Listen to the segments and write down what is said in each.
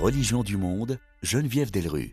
religions du monde, Geneviève Delrue.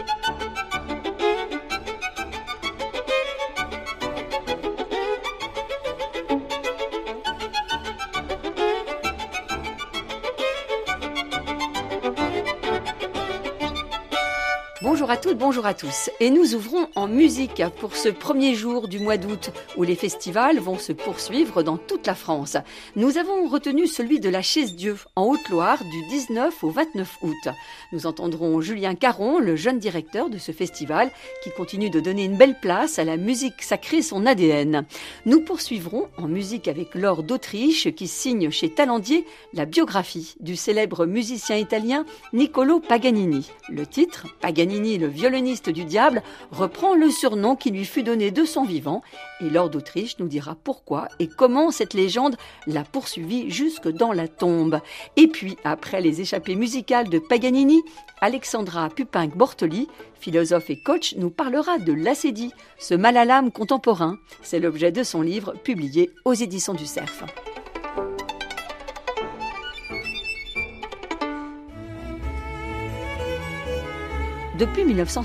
Bonjour à toutes, bonjour à tous. Et nous ouvrons en musique pour ce premier jour du mois d'août où les festivals vont se poursuivre dans toute la France. Nous avons retenu celui de la Chaise-Dieu en Haute-Loire du 19 au 29 août. Nous entendrons Julien Caron, le jeune directeur de ce festival qui continue de donner une belle place à la musique sacrée, son ADN. Nous poursuivrons en musique avec Laure d'Autriche qui signe chez Talendier la biographie du célèbre musicien italien Niccolò Paganini. Le titre, Paganini, le violoniste du diable, reprend le surnom qui lui fut donné de son vivant et Laure d'Autriche nous dira pourquoi et comment cette légende l'a poursuivi jusque dans la tombe. Et puis, après les échappées musicales de Paganini, Alexandra Pupin-Bortoli, philosophe et coach, nous parlera de l'acédie, ce mal à l'âme contemporain. C'est l'objet de son livre publié aux éditions du Cerf. Depuis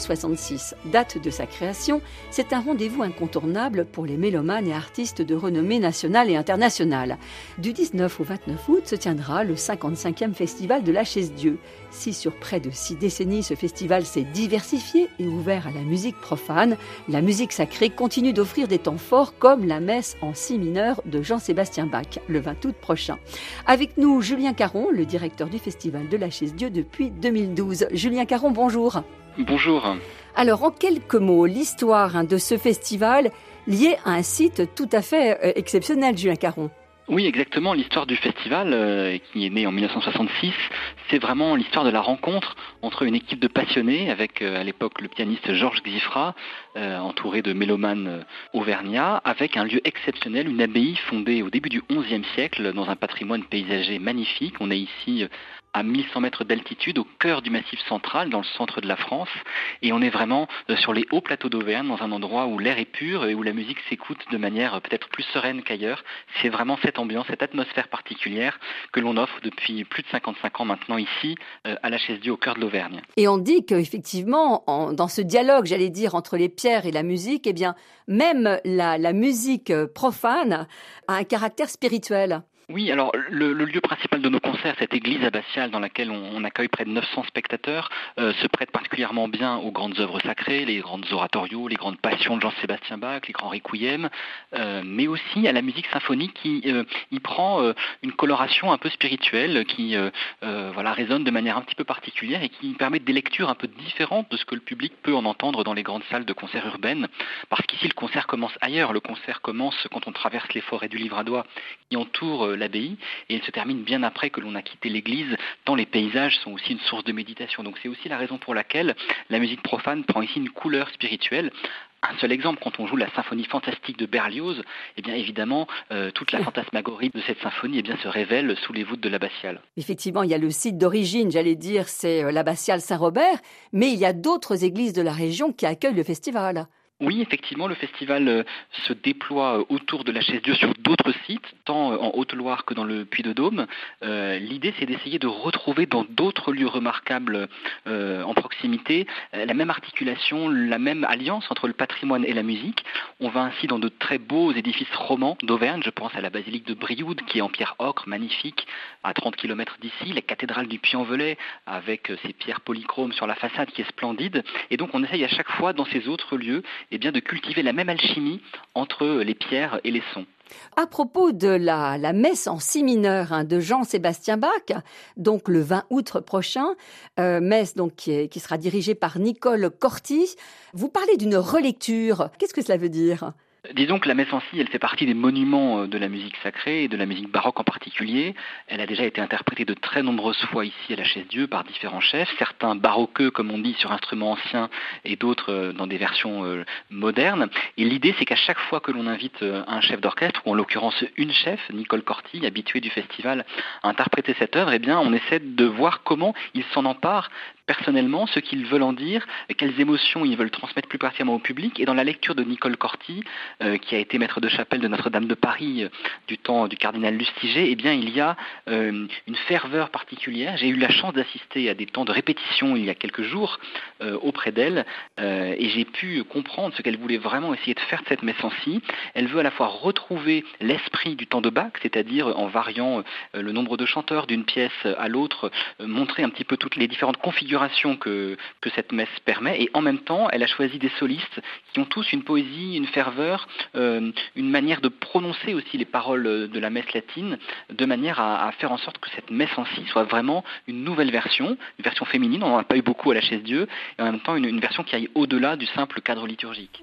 1966, date de sa création, c'est un rendez-vous incontournable pour les mélomanes et artistes de renommée nationale et internationale. Du 19 au 29 août se tiendra le 55e festival de la Chaise-Dieu. Si sur près de 6 décennies ce festival s'est diversifié et ouvert à la musique profane, la musique sacrée continue d'offrir des temps forts comme la messe en si mineur de Jean-Sébastien Bach, le 20 août prochain. Avec nous, Julien Caron, le directeur du festival de la Chaise-Dieu depuis 2012. Julien Caron, bonjour. Bonjour. Alors, en quelques mots, l'histoire de ce festival lié à un site tout à fait exceptionnel, Julien Caron. Oui, exactement. L'histoire du festival, qui est né en 1966, c'est vraiment l'histoire de la rencontre entre une équipe de passionnés avec, à l'époque, le pianiste Georges Xifra, entouré de mélomanes auvergnats, avec un lieu exceptionnel, une abbaye fondée au début du XIe siècle dans un patrimoine paysager magnifique. On est ici à 1100 mètres d'altitude, au cœur du Massif central, dans le centre de la France. Et on est vraiment sur les hauts plateaux d'Auvergne, dans un endroit où l'air est pur et où la musique s'écoute de manière peut-être plus sereine qu'ailleurs. C'est vraiment cette ambiance, cette atmosphère particulière que l'on offre depuis plus de 55 ans maintenant ici, à la Chaise-Dieu, au cœur de l'Auvergne. Et on dit qu'effectivement, dans ce dialogue, j'allais dire, entre les pierres et la musique, eh bien, même la musique profane a un caractère spirituel. Oui, alors le lieu principal de nos concerts, cette église abbatiale dans laquelle on accueille près de 900 spectateurs, se prête particulièrement bien aux grandes œuvres sacrées, les grandes oratorios, les grandes passions de Jean-Sébastien Bach, les grands requiem, mais aussi à la musique symphonique qui y prend une coloration un peu spirituelle, qui résonne de manière un petit peu particulière et qui permet des lectures un peu différentes de ce que le public peut en entendre dans les grandes salles de concert urbaines, parce qu'ici le concert commence ailleurs, le concert commence quand on traverse les forêts du Livradois qui entourent l'abbaye, et elle se termine bien après que l'on a quitté l'église, tant les paysages sont aussi une source de méditation. Donc c'est aussi la raison pour laquelle la musique profane prend ici une couleur spirituelle. Un seul exemple, quand on joue la symphonie fantastique de Berlioz, eh bien évidemment, toute la fantasmagorie de cette symphonie se révèle sous les voûtes de l'abbatiale. Effectivement, il y a le site d'origine, j'allais dire, c'est l'abbatiale Saint-Robert, mais il y a d'autres églises de la région qui accueillent le festival. Oui, effectivement, le festival se déploie autour de la Chaise-Dieu sur d'autres sites, tant en Haute-Loire que dans le Puy-de-Dôme. L'idée, c'est d'essayer de retrouver dans d'autres lieux remarquables en proximité la même articulation, la même alliance entre le patrimoine et la musique. On va ainsi dans de très beaux édifices romans d'Auvergne. Je pense à la basilique de Brioude, qui est en pierre ocre, magnifique, à 30 km d'ici, la cathédrale du Puy-en-Velay, avec ses pierres polychromes sur la façade qui est splendide. Et donc, on essaye à chaque fois, dans ces autres lieux, de cultiver la même alchimie entre les pierres et les sons. À propos de la messe en si mineur de Jean-Sébastien Bach, donc le 20 août prochain, messe donc qui sera dirigée par Nicole Corti, vous parlez d'une relecture. Qu'est-ce que cela veut dire ? Disons que la messe en si, elle fait partie des monuments de la musique sacrée et de la musique baroque en particulier. Elle a déjà été interprétée de très nombreuses fois ici à la Chaise-Dieu par différents chefs, certains baroqueux comme on dit sur instruments anciens et d'autres dans des versions modernes. Et l'idée c'est qu'à chaque fois que l'on invite un chef d'orchestre, ou en l'occurrence une chef, Nicole Corti, habituée du festival, à interpréter cette œuvre, eh bien on essaie de voir comment il s'en empare personnellement ce qu'ils veulent en dire, quelles émotions ils veulent transmettre plus particulièrement au public. Et dans la lecture de Nicole Corty, qui a été maître de chapelle de Notre-Dame de Paris du temps du cardinal Lustiger, eh bien il y a une ferveur particulière. J'ai eu la chance d'assister à des temps de répétition il y a quelques jours auprès d'elle, et j'ai pu comprendre ce qu'elle voulait vraiment essayer de faire de cette messe-en-ci. Elle veut à la fois retrouver l'esprit du temps de Bach, c'est-à-dire en variant le nombre de chanteurs d'une pièce à l'autre, montrer un petit peu toutes les différentes configurations que cette messe permet, et en même temps elle a choisi des solistes qui ont tous une poésie, une ferveur, une manière de prononcer aussi les paroles de la messe latine, de manière à faire en sorte que cette messe-en-ci soit vraiment une nouvelle version, une version féminine, on n'en a pas eu beaucoup à la Chaise-Dieu, et en même temps une version qui aille au-delà du simple cadre liturgique.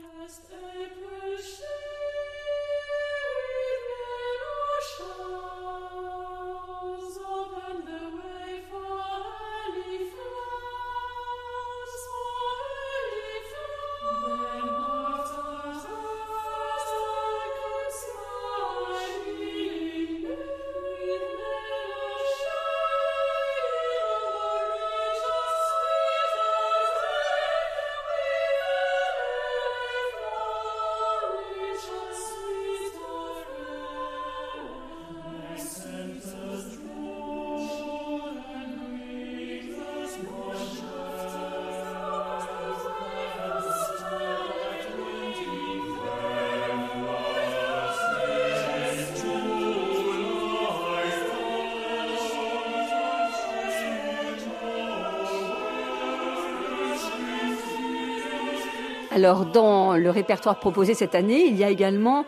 Alors, dans le répertoire proposé cette année, il y a également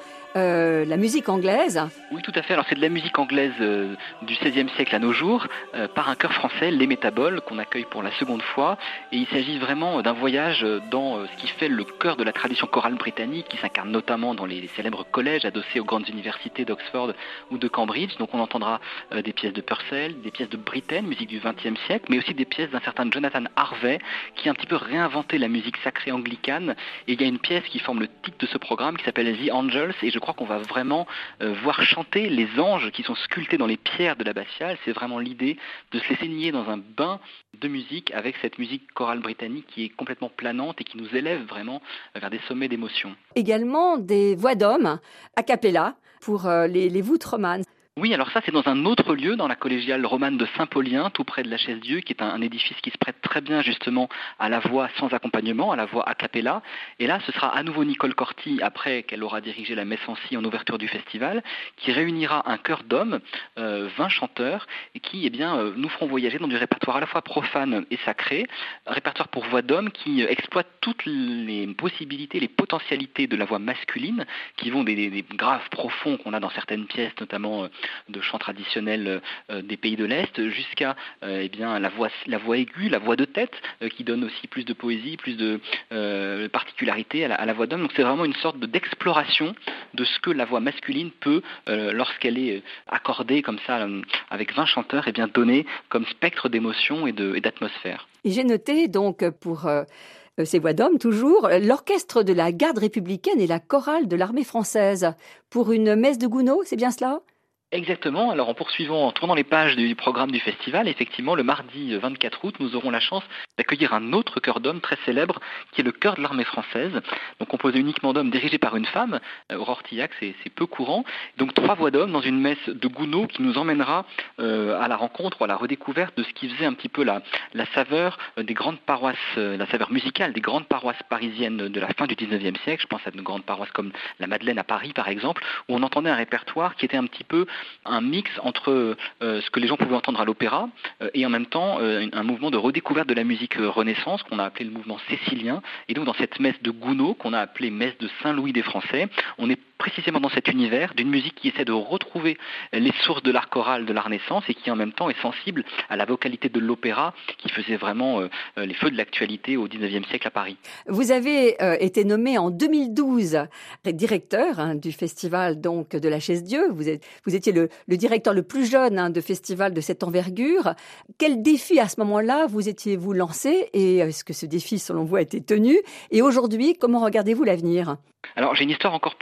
la musique anglaise. Oui, tout à fait. Alors, c'est de la musique anglaise du XVIe siècle à nos jours, par un chœur français, les Métaboles, qu'on accueille pour la seconde fois. Et il s'agit vraiment d'un voyage dans ce qui fait le cœur de la tradition chorale britannique, qui s'incarne notamment dans les célèbres collèges adossés aux grandes universités d'Oxford ou de Cambridge. Donc, on entendra des pièces de Purcell, des pièces de Britten, musique du XXe siècle, mais aussi des pièces d'un certain Jonathan Harvey, qui a un petit peu réinventé la musique sacrée anglicane. Et il y a une pièce qui forme le titre de ce programme qui s'appelle The Angels, et je crois qu'on va vraiment voir chanter les anges qui sont sculptés dans les pierres de l'abbatiale. C'est vraiment l'idée de se laisser nier dans un bain de musique avec cette musique chorale britannique qui est complètement planante et qui nous élève vraiment vers des sommets d'émotion. Également des voix d'hommes a cappella pour les voûtes romanes. Oui, alors ça c'est dans un autre lieu, dans la collégiale romane de Saint-Paulien, tout près de la Chaise-Dieu, qui est un édifice qui se prête très bien justement à la voix sans accompagnement, à la voix a cappella. Et là ce sera à nouveau Nicole Corty, après qu'elle aura dirigé la messe-en-ci en ouverture du festival, qui réunira un chœur d'hommes, 20 chanteurs, et qui nous feront voyager dans du répertoire à la fois profane et sacré, un répertoire pour voix d'hommes qui exploite toutes les possibilités, les potentialités de la voix masculine, qui vont des graves profonds qu'on a dans certaines pièces, notamment de chants traditionnels des pays de l'Est, jusqu'à la voix aiguë, la voix de tête, qui donne aussi plus de poésie, plus de particularité à la voix d'homme. Donc c'est vraiment une sorte d'exploration de ce que la voix masculine peut, lorsqu'elle est accordée comme ça, avec 20 chanteurs, donner comme spectre d'émotion et d'atmosphère. Et j'ai noté donc pour ces voix d'hommes toujours, l'orchestre de la garde républicaine et la chorale de l'armée française pour une messe de Gounod, c'est bien cela ? Exactement. Alors en poursuivant, en tournant les pages du programme du festival, effectivement, le mardi 24 août, nous aurons la chance d'accueillir un autre chœur d'hommes très célèbre, qui est le chœur de l'armée française, donc composé uniquement d'hommes, dirigé par une femme, Aurore Tillac, c'est peu courant. Donc 3 voix d'hommes dans une messe de Gounod qui nous emmènera à la rencontre ou à la redécouverte de ce qui faisait un petit peu la saveur des grandes paroisses, la saveur musicale des grandes paroisses parisiennes de la fin du 19e siècle. Je pense à de grandes paroisses comme la Madeleine à Paris, par exemple, où on entendait un répertoire qui était un petit peu un mix entre ce que les gens pouvaient entendre à l'opéra et en même temps un mouvement de redécouverte de la musique Renaissance qu'on a appelé le mouvement cécilien. Et donc dans cette messe de Gounod qu'on a appelée messe de Saint-Louis des Français, on est précisément dans cet univers d'une musique qui essaie de retrouver les sources de l'art choral de la Renaissance et qui en même temps est sensible à la vocalité de l'opéra qui faisait vraiment les feux de l'actualité au 19e siècle à Paris. Vous avez été nommé en 2012 directeur du festival donc de la Chaise-Dieu. Vous étiez le directeur le plus jeune de festival de cette envergure. Quel défi à ce moment-là vous étiez-vous lancé et est-ce que ce défi selon vous a été tenu? Et aujourd'hui, comment regardez-vous l'avenir? Alors j'ai une histoire encore plus longue que cela.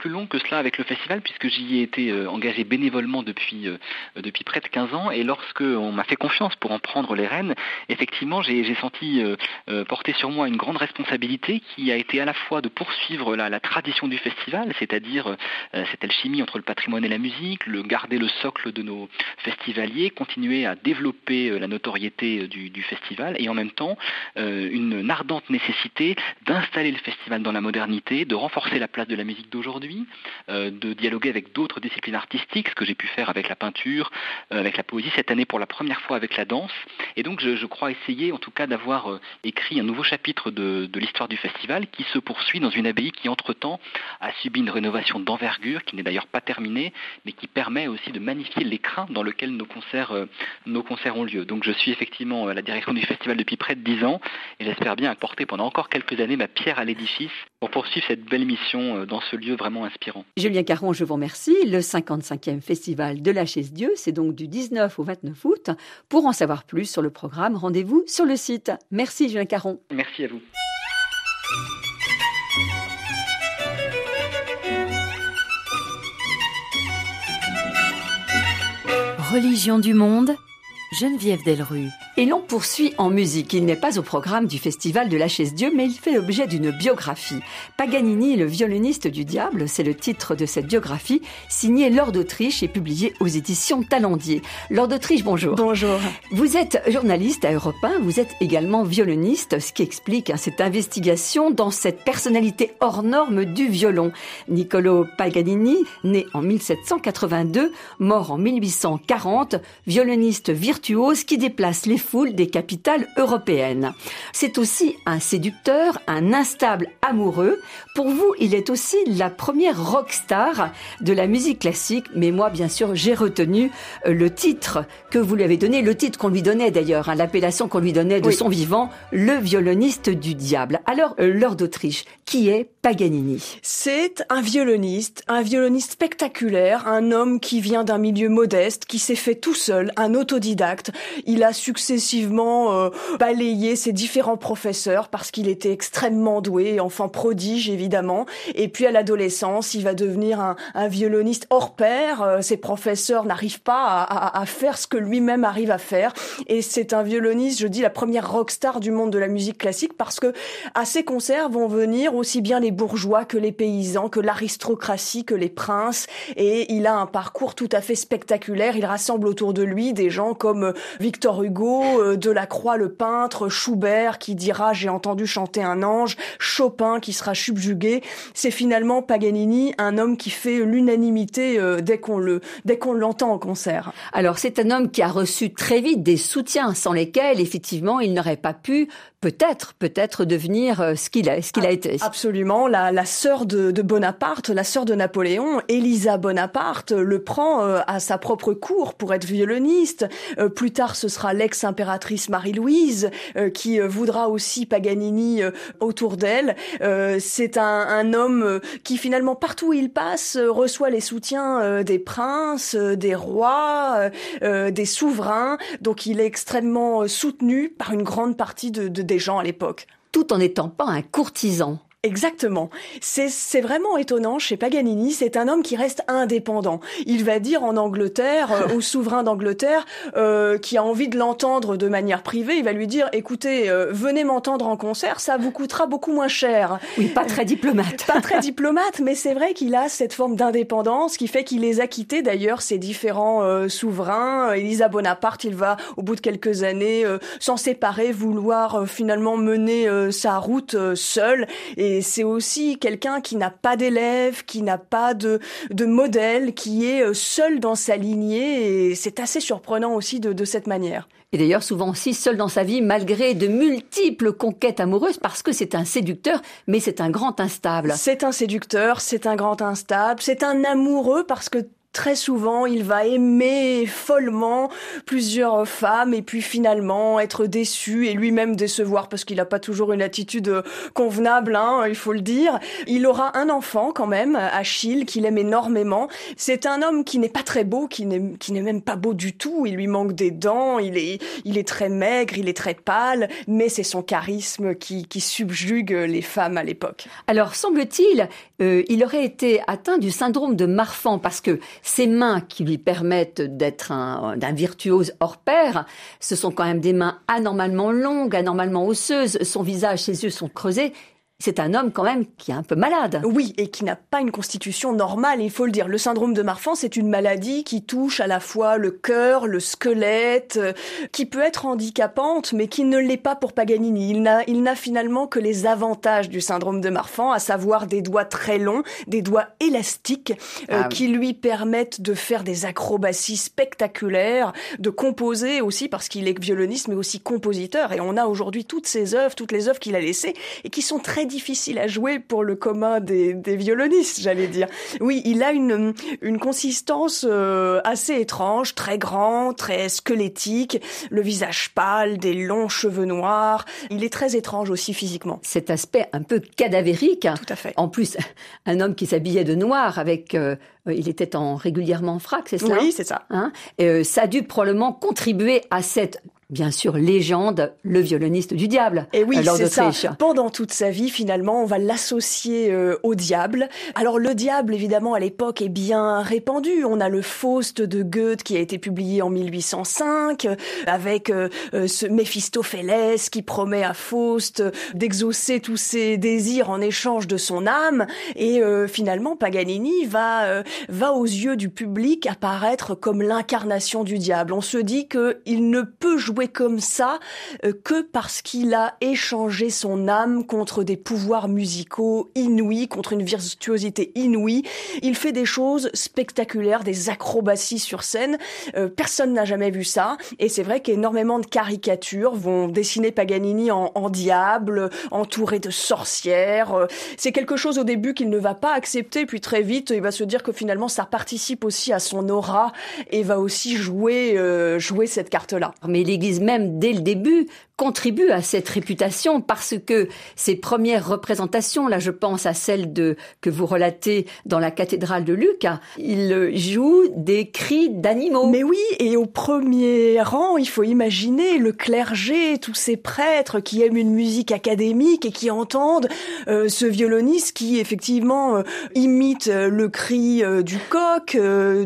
cela avec le festival, puisque j'y ai été engagé bénévolement depuis près de 15 ans, et lorsque on m'a fait confiance pour en prendre les rênes, effectivement j'ai senti porter sur moi une grande responsabilité qui a été à la fois de poursuivre la tradition du festival, c'est-à-dire cette alchimie entre le patrimoine et la musique, garder le socle de nos festivaliers, continuer à développer la notoriété du festival, et en même temps une ardente nécessité d'installer le festival dans la modernité, de renforcer la place de la musique d'aujourd'hui, de dialoguer avec d'autres disciplines artistiques, ce que j'ai pu faire avec la peinture, avec la poésie, cette année pour la première fois avec la danse. Et donc je crois essayer en tout cas d'avoir écrit un nouveau chapitre de l'histoire du festival qui se poursuit dans une abbaye qui entre-temps a subi une rénovation d'envergure, qui n'est d'ailleurs pas terminée, mais qui permet aussi de magnifier l'écrin dans lequel nos concerts ont lieu. Donc je suis effectivement à la direction du festival depuis près de 10 ans, et j'espère bien apporter pendant encore quelques années ma pierre à l'édifice pour poursuivre cette belle mission dans ce lieu vraiment inspirant. Julien Caron, je vous remercie. Le 55e festival de la Chaise-Dieu, c'est donc du 19 au 29 août. Pour en savoir plus sur le programme, rendez-vous sur le site. Merci Julien Caron. Merci à vous. Religion du monde, Geneviève Delrue. Et l'on poursuit en musique. Il n'est pas au programme du Festival de la Chaise-Dieu, mais il fait l'objet d'une biographie. Paganini, le violoniste du diable, c'est le titre de cette biographie, signée Laure d'Autriche et publiée aux éditions Talendier. Laure d'Autriche, bonjour. Bonjour. Vous êtes journaliste à Europe 1, vous êtes également violoniste, ce qui explique cette investigation dans cette personnalité hors norme du violon. Niccolò Paganini, né en 1782, mort en 1840, violoniste virtuose qui déplace les foules des capitales européennes. C'est aussi un séducteur, un instable amoureux. Pour vous, il est aussi la première rockstar de la musique classique. Mais moi, bien sûr, j'ai retenu le titre que vous lui avez donné, le titre qu'on lui donnait d'ailleurs, l'appellation qu'on lui donnait de son vivant, le violoniste du diable. Alors, Laure d'Autriche, qui est Paganini? C'est un violoniste spectaculaire, un homme qui vient d'un milieu modeste, qui s'est fait tout seul, un autodidacte. Il a successivement balayé ses différents professeurs parce qu'il était extrêmement doué, enfant prodige évidemment. Et puis à l'adolescence, il va devenir un violoniste hors pair. Ses professeurs n'arrivent pas à faire ce que lui-même arrive à faire. Et c'est un violoniste, je dis, la première rockstar du monde de la musique classique parce que à ses concerts vont venir aussi bien les bourgeois que les paysans, que l'aristocratie, que les princes. Et il a un parcours tout à fait spectaculaire. Il rassemble autour de lui des gens comme Victor Hugo, Delacroix le peintre, Schubert qui dira « j'ai entendu chanter un ange », Chopin qui sera subjugué. C'est finalement Paganini, un homme qui fait l'unanimité dès qu'on l'entend en concert. Alors c'est un homme qui a reçu très vite des soutiens sans lesquels effectivement il n'aurait pas pu peut-être devenir ce qu'il a été. Absolument. La sœur de Bonaparte, la sœur de Napoléon, Élisa Bonaparte, le prend à sa propre cour pour être violoniste. Plus tard, ce sera l'ex-impératrice Marie-Louise qui voudra aussi Paganini autour d'elle. C'est un homme qui finalement, partout où il passe, reçoit les soutiens des princes, des rois, des souverains. Donc il est extrêmement soutenu par une grande partie des gens à l'époque. Tout en n'étant pas un courtisan. Exactement. C'est vraiment étonnant chez Paganini, c'est un homme qui reste indépendant. Il va dire en Angleterre, au souverain d'Angleterre, qui a envie de l'entendre de manière privée, il va lui dire, écoutez, venez m'entendre en concert, ça vous coûtera beaucoup moins cher. Oui, pas très diplomate. Pas très diplomate, mais c'est vrai qu'il a cette forme d'indépendance qui fait qu'il les a quittés d'ailleurs, ces différents souverains. Élisa Bonaparte, il va, au bout de quelques années, s'en séparer, vouloir finalement mener sa route seul. Et c'est aussi quelqu'un qui n'a pas d'élèves, qui n'a pas de modèle, qui est seul dans sa lignée. Et c'est assez surprenant aussi de cette manière. Et d'ailleurs, souvent aussi seul dans sa vie, malgré de multiples conquêtes amoureuses, parce que c'est un séducteur, mais c'est un grand instable. C'est un séducteur, c'est un grand instable, c'est un amoureux, parce que Très souvent, il va aimer follement plusieurs femmes et puis finalement être déçu et lui-même décevoir parce qu'il n'a pas toujours une attitude convenable, il faut le dire. Il aura un enfant quand même, Achille, qu'il aime énormément. C'est un homme qui n'est pas très beau, qui n'est même pas beau du tout. Il lui manque des dents, il est très maigre, il est très pâle, mais c'est son charisme qui subjugue les femmes à l'époque. Alors, semble-t-il, il aurait été atteint du syndrome de Marfan parce que ses mains qui lui permettent d'être d'un virtuose hors pair, ce sont quand même des mains anormalement longues, anormalement osseuses. Son visage, ses yeux sont creusés. C'est un homme quand même qui est un peu malade. Oui, et qui n'a pas une constitution normale, il faut le dire. Le syndrome de Marfan, c'est une maladie qui touche à la fois le cœur, le squelette, qui peut être handicapante, mais qui ne l'est pas pour Paganini. Il n'a finalement que les avantages du syndrome de Marfan, à savoir des doigts très longs, des doigts élastiques, qui lui permettent de faire des acrobaties spectaculaires, de composer aussi, parce qu'il est violoniste, mais aussi compositeur. Et on a aujourd'hui toutes les œuvres qu'il a laissées, et qui sont très difficile à jouer pour le commun des violonistes, j'allais dire. Oui, il a une consistance assez étrange, très grand, très squelettique, le visage pâle, des longs cheveux noirs. Il est très étrange aussi physiquement. Cet aspect un peu cadavérique. Tout à fait. En plus, un homme qui s'habillait de noir avec... il était régulièrement en frac, c'est ça? Oui, c'est ça. Ça a dû probablement contribuer à cette... Bien sûr, légende, le violoniste du diable. Et oui, Lord c'est d'Autriche. ça. Pendant toute sa vie, finalement, on va l'associer au diable. Alors, le diable, évidemment, à l'époque, est bien répandu. On a le Faust de Goethe qui a été publié en 1805, avec ce Méphistophélès qui promet à Faust d'exaucer tous ses désirs en échange de son âme. Et finalement, Paganini va aux yeux du public apparaître comme l'incarnation du diable. On se dit qu'il ne peut jouer comme ça que parce qu'il a échangé son âme contre des pouvoirs musicaux inouïs, contre une virtuosité inouïe. Il fait des choses spectaculaires, des acrobaties sur scène. Personne n'a jamais vu ça. Et c'est vrai qu'énormément de caricatures vont dessiner Paganini en diable, entouré de sorcières. C'est quelque chose au début qu'il ne va pas accepter, puis très vite, il va se dire que finalement ça participe aussi à son aura et va aussi jouer cette carte-là. Mais l'Église même, dès le début, contribue à cette réputation parce que ses premières représentations, là je pense à celle que vous relatez dans la cathédrale de Lucques, il joue des cris d'animaux. Mais oui, et au premier rang, il faut imaginer le clergé, tous ces prêtres qui aiment une musique académique et qui entendent ce violoniste qui effectivement imite le cri du coq,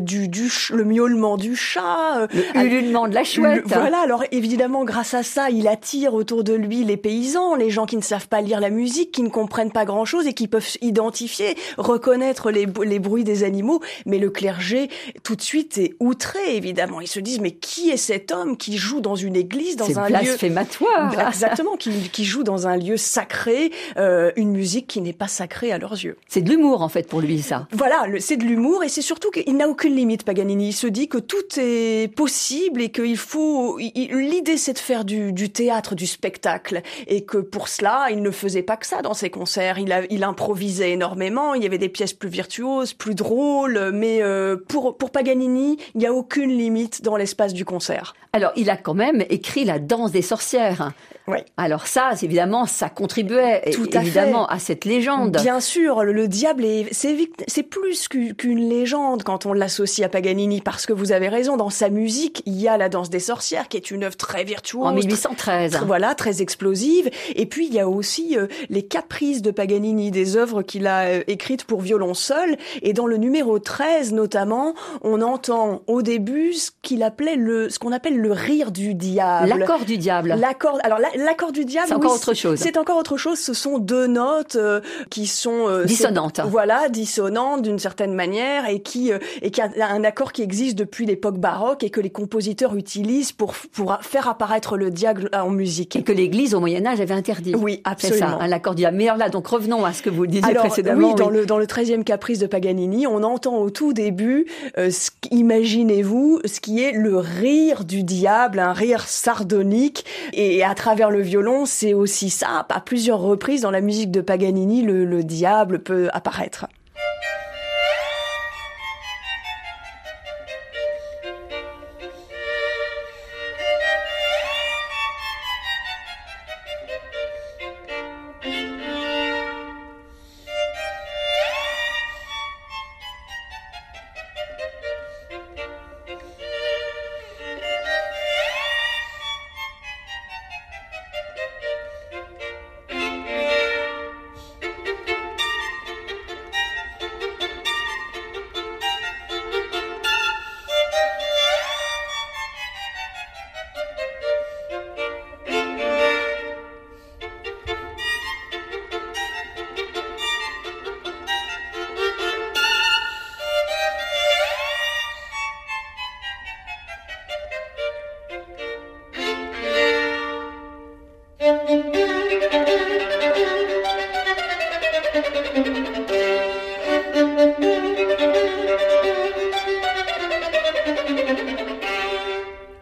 le miaulement du chat, le ululement de la chouette. Voilà, alors évidemment grâce à ça, il attire autour de lui les paysans, les gens qui ne savent pas lire la musique, qui ne comprennent pas grand-chose et qui peuvent identifier, reconnaître les bruits des animaux. Mais le clergé, tout de suite, est outré, évidemment. Ils se disent, mais qui est cet homme qui joue dans une église, dans un lieu... C'est blasphématoire. Exactement, qui joue dans un lieu sacré, une musique qui n'est pas sacrée à leurs yeux. C'est de l'humour, en fait, pour lui, ça. Voilà, c'est de l'humour et c'est surtout qu'il n'a aucune limite, Paganini. Il se dit que tout est possible et qu'il faut... L'idée, c'est de faire du théâtre, du spectacle, et que pour cela, il ne faisait pas que ça dans ses concerts. Il improvisait énormément, il y avait des pièces plus virtuoses, plus drôles, mais pour Paganini, il n'y a aucune limite dans l'espace du concert. Alors, il a quand même écrit La danse des sorcières. Oui. Alors ça, évidemment, ça contribuait à cette légende. Bien sûr, le diable, c'est plus qu'une légende quand on l'associe à Paganini, parce que vous avez raison, dans sa musique, il y a La danse des sorcières, qui est une œuvre très virtuose. En 1813. Voilà, très explosive. Et puis, il y a aussi les caprices de Paganini, des œuvres qu'il a écrites pour violon seul. Et dans le numéro 13, notamment, on entend au début ce qu'on appelle le rire du diable. L'accord du diable. L'accord du diable, c'est encore autre chose. C'est encore autre chose. Ce sont deux notes qui sont dissonantes. Voilà, dissonantes d'une certaine manière et qui a un accord qui existe depuis l'époque baroque et que les compositeurs utilisent pour faire apparaître le diable en musique. Et que l'Église au Moyen Âge avait interdit. Oui, absolument. C'est ça, l'accord du diable. Mais alors là, donc revenons à ce que vous disiez précédemment. Oui, dans le 13e caprice de Paganini, on entend au tout début, imaginez-vous, ce qui est le rire du diable, un rire sardonique, et à travers le violon, c'est aussi ça. À plusieurs reprises dans la musique de Paganini, le diable peut apparaître.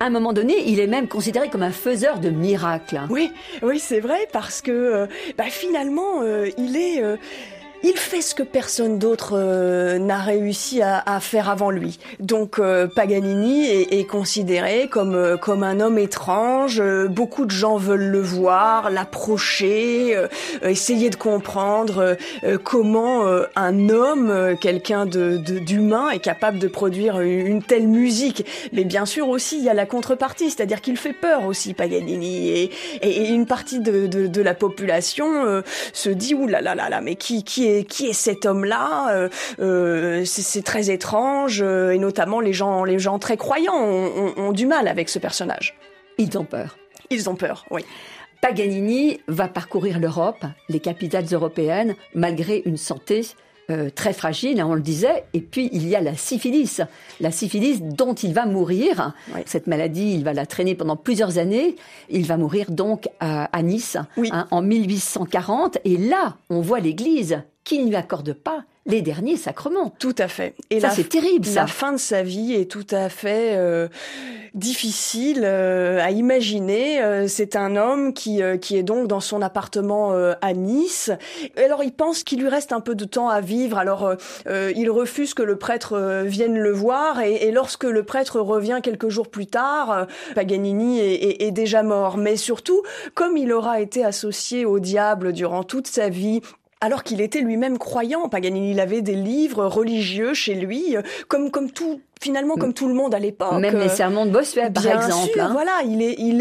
À un moment donné, il est même considéré comme un faiseur de miracles. Oui, c'est vrai, parce que finalement, il fait ce que personne d'autre n'a réussi à faire avant lui. Donc Paganini est considéré comme un homme étrange. Beaucoup de gens veulent le voir, l'approcher, essayer de comprendre comment un homme, quelqu'un d'humain, est capable de produire une telle musique. Mais bien sûr aussi, il y a la contrepartie, c'est-à-dire qu'il fait peur aussi, Paganini. Et une partie de la population se dit « Ouh là là là là, mais qui est cet homme-là c'est très étrange, et notamment les gens très croyants ont du mal avec ce personnage. Ils ont peur. Ils ont peur, oui. Paganini va parcourir l'Europe, les capitales européennes, malgré une santé très fragile, on le disait. Et puis, il y a la syphilis dont il va mourir. Oui. Cette maladie, il va la traîner pendant plusieurs années. Il va mourir donc à Nice, oui. En 1840. Et là, on voit l'Église qui ne lui accorde pas les derniers sacrements. Tout à fait. Et ça, c'est terrible, ça. La fin de sa vie est tout à fait difficile à imaginer. C'est un homme qui est donc dans son appartement à Nice. Et alors, il pense qu'il lui reste un peu de temps à vivre. Alors, il refuse que le prêtre vienne le voir. Et lorsque le prêtre revient quelques jours plus tard, Paganini est déjà mort. Mais surtout, comme il aura été associé au diable durant toute sa vie, alors qu'il était lui-même croyant, Paganini, il avait des livres religieux chez lui, comme tout le monde à l'époque. Même les sermons de Bossuet, par exemple. Bien sûr, voilà, il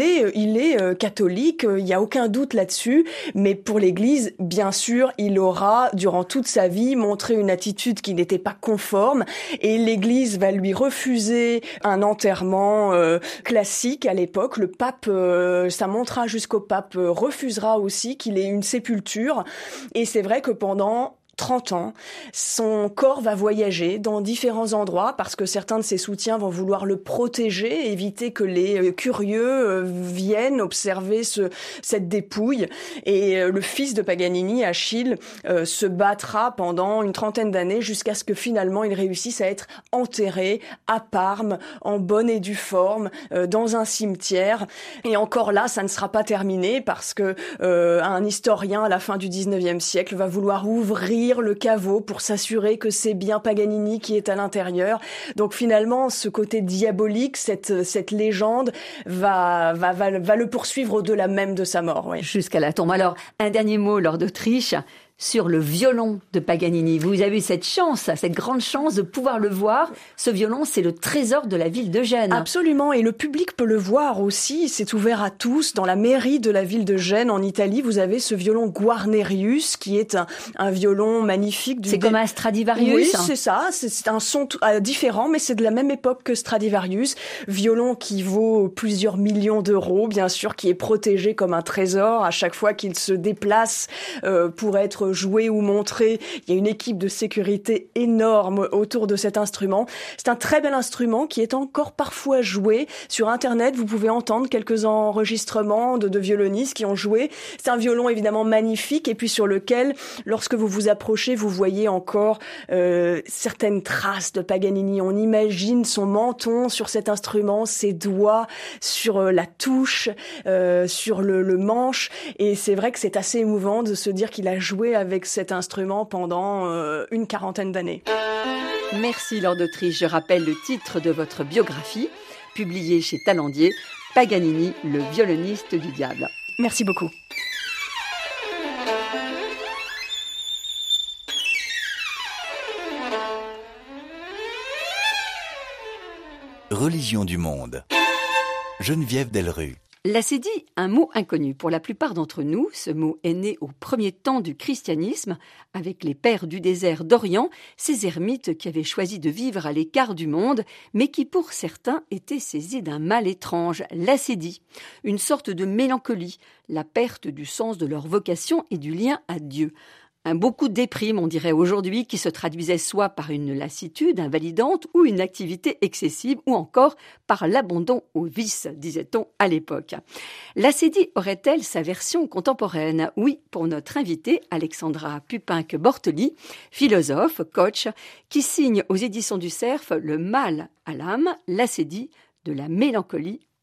est catholique, il y a aucun doute là-dessus. Mais pour l'Église, bien sûr, il aura, durant toute sa vie, montré une attitude qui n'était pas conforme. Et l'Église va lui refuser un enterrement classique à l'époque. Le pape, ça montera jusqu'au pape, refusera aussi qu'il ait une sépulture. Et c'est vrai que pendant 30 ans, son corps va voyager dans différents endroits parce que certains de ses soutiens vont vouloir le protéger, éviter que les curieux viennent observer cette dépouille. Et le fils de Paganini, Achille, se battra pendant une trentaine d'années jusqu'à ce que finalement il réussisse à être enterré à Parme, en bonne et due forme, dans un cimetière. Et encore là, ça ne sera pas terminé parce que un historien à la fin du 19e siècle va vouloir ouvrir le caveau pour s'assurer que c'est bien Paganini qui est à l'intérieur. Donc finalement, ce côté diabolique, cette légende va le poursuivre au-delà même de sa mort. Oui. Jusqu'à la tombe. Alors, un dernier mot, Lord d'Autriche, sur le violon de Paganini. Vous avez eu cette grande chance de pouvoir le voir. Ce violon, c'est le trésor de la ville de Gênes. Absolument, et le public peut le voir aussi. C'est ouvert à tous. Dans la mairie de la ville de Gênes, en Italie, vous avez ce violon Guarnerius, qui est un violon magnifique. C'est comme un Stradivarius. Oui, c'est ça. C'est un son différent, mais c'est de la même époque que Stradivarius. Violon qui vaut plusieurs millions d'euros, bien sûr, qui est protégé comme un trésor à chaque fois qu'il se déplace pour être joué ou montré. Il y a une équipe de sécurité énorme autour de cet instrument. C'est un très bel instrument qui est encore parfois joué. Sur Internet, vous pouvez entendre quelques enregistrements de violonistes qui ont joué. C'est un violon évidemment magnifique et puis sur lequel, lorsque vous vous approchez, vous voyez encore certaines traces de Paganini. On imagine son menton sur cet instrument, ses doigts sur la touche, sur le manche. Et c'est vrai que c'est assez émouvant de se dire qu'il a joué avec cet instrument pendant une quarantaine d'années. Merci Lord d'Autriche. Je rappelle le titre de votre biographie, publiée chez Talandier, Paganini, le violoniste du diable. Merci beaucoup. Religion du monde. Geneviève Delrue. L'acédie, un mot inconnu pour la plupart d'entre nous. Ce mot est né au premier temps du christianisme, avec les pères du désert d'Orient, ces ermites qui avaient choisi de vivre à l'écart du monde, mais qui pour certains étaient saisis d'un mal étrange, l'acédie, une sorte de mélancolie, la perte du sens de leur vocation et du lien à Dieu. Un beau coup de déprime, on dirait aujourd'hui, qui se traduisait soit par une lassitude invalidante ou une activité excessive ou encore par l'abandon au vice, disait-on à l'époque. L'acédie aurait-elle sa version contemporaine ? Oui, pour notre invitée, Alexandra Pupinck-Bortoli, philosophe, coach, qui signe aux éditions du Cerf Le mal à l'âme, l'acédie, de la mélancolie